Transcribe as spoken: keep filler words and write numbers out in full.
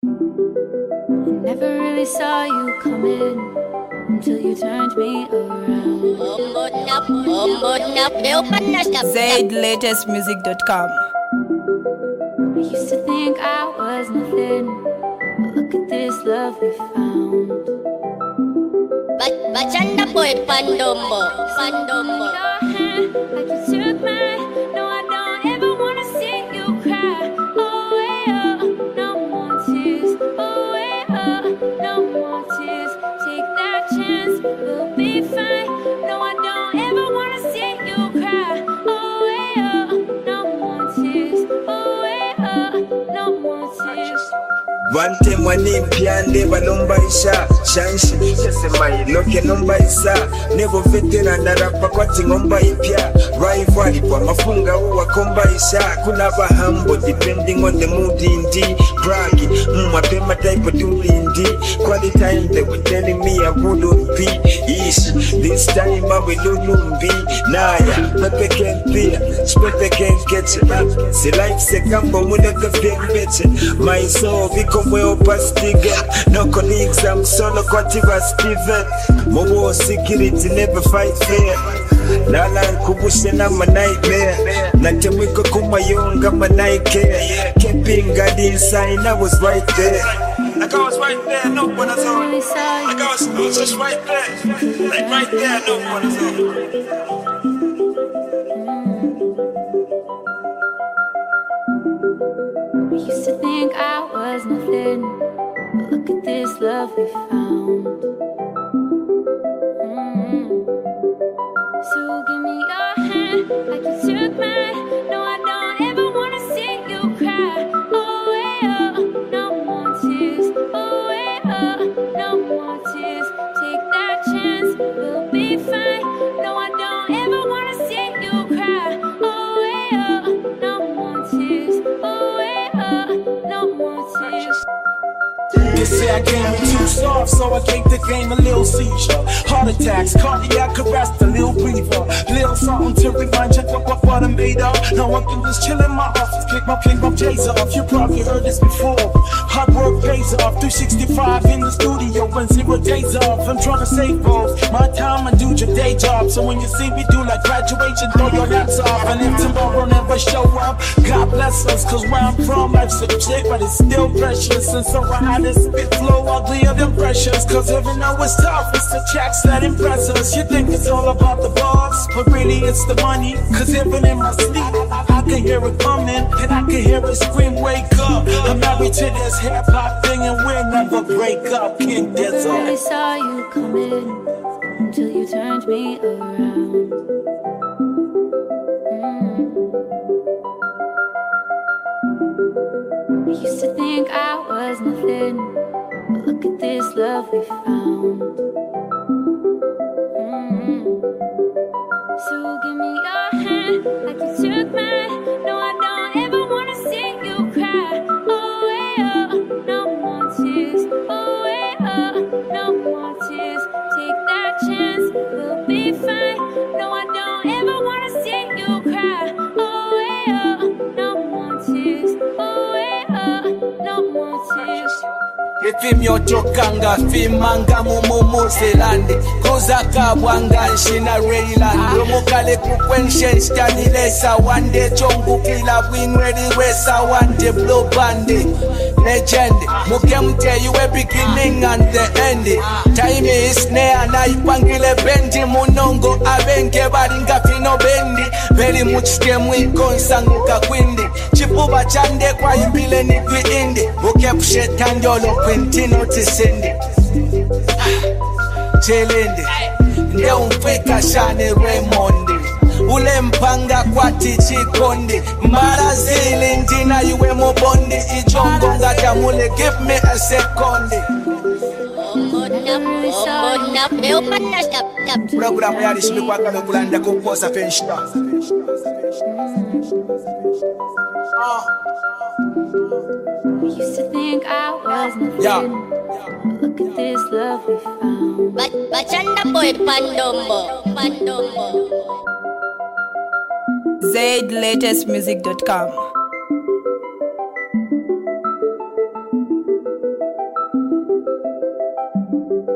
Never really saw you coming until you turned me around. Zaid latest music dot com. I used to think I was nothing, but look at this love we found. Bachanda boy Pandombo, Pandombo. Your hand, like you took mine. No, I don't ever wanna see you cry. Oh, way up, no more tears. Oh, way up, no more tears. Take that chance, we'll be fine. No, I don't ever wanna see you cry. Oh, way up, no more tears. Oh, way up, no more tears. Vante mwani mpiande balomba isha Shanshi Chesemai loke nomba isa Nebo veteran na rapa kwa tingomba ipya Rivalry kwa mafunga uwa komba isha Kuna bahambo depending on the mood indi Bragi muma pema type of do indi Kwa the time they were telling me I wouldn't be Ish this time I will lumbi Naya Pepe can't be Spepe can't catch it See life se kambo muna ka fake bitch My soul because well past digger. No colleagues, I'm solo Quativa Steven. Mobo security never fight fair. Nala kubushe na my nightmare. Natemiko kumayonga my night care. Keeping God inside, I was right there. Like I was right there, no one is on. Like I was, I was just right there. Like right there, no one is on. I used to think I was nothing, but look at this love we found. Mm-hmm. So give me your hand, like you took mine. No, I don't ever wanna see you cry. Oh, way up, no more tears. Oh, way up, no more tears. Take that chance, we'll be fine. No, I don't ever wanna see you cry. Oh, way up, no more tears. Oh, way up, no more tears. They say I came in too soft, so I gave the game a little seizure. Heart attacks, cardiac arrest, a little breather. Little something to remind you what, what, what I'm made of. Now I can just chill in my office, kick my kick my J's off. You probably heard this before. Hard work pays off, three sixty-five in the studio and zero days off. I'm trying to save both my time and do your day job. So when you see me do like graduation, throw your hats off. And if tomorrow never show up, God bless us, cause where I'm from, life's a shit, but it's still precious. And so I had this spit flow uglier than precious. Cause even though it's tough, it's the checks that impress us. You think it's all about the boss, but really it's the money. Cause even in my sleep, I, I can hear it coming, and I can hear it scream, wake up. I'm married to this hip hop thing, and we'll never break up. King Dizzle. I really saw you coming until you turned me around. Mm. I used to think I was nothing, but look at this love we found. Mm. So give me your hand, like you took mine. No, I don't ever wanna see you cry. Oh, way up, no more tears. Oh, way up, no more tears. Take that chance, we'll be fine. No, I don't ever wanna see you cry. Oh, way up, no more tears. Oh, way up, no more tears. Ifimyo chokanga fimanga mumu zelande kozaka bwanga nshina Rayland romokale kukwenshen stanilesa wande chongu kila winweli wesa wande blow bande legend mukemte you a beginning and the end time is near na ipangile bendi munongo abenge baringa fino bendi very much game ikonsanguka kwindi chipuba chande kwa imbile ni kwindi ukepshetandolo Quintino Tisende Chelende Nde umfika shane Raymond Ule mpanga kwa tichi kondi Mara zili ndina yuwe mubondi Ijongo ngata mule give me a second Programu yari shimikwa kame kulanda kukosa fenshita I used to think I was nothing, yeah. But look at this love we found. Bachanda boy Pandombo, Pandombo. Zaid latest music dot com. Thank you.